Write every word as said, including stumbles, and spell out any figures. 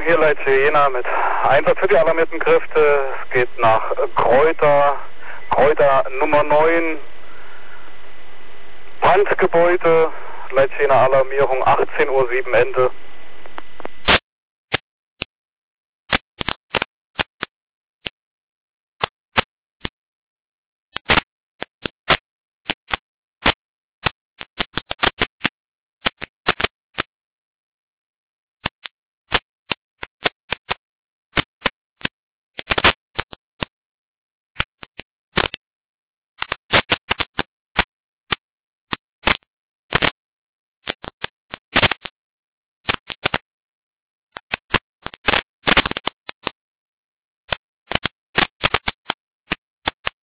hier Leitze Jena mit Einsatz für die alarmierten Kräfte. Es geht nach Kräuter, Kräuter Nummer neun, Brandgebäude, Leitze Jena Alarmierung, achtzehn Uhr sieben Ende.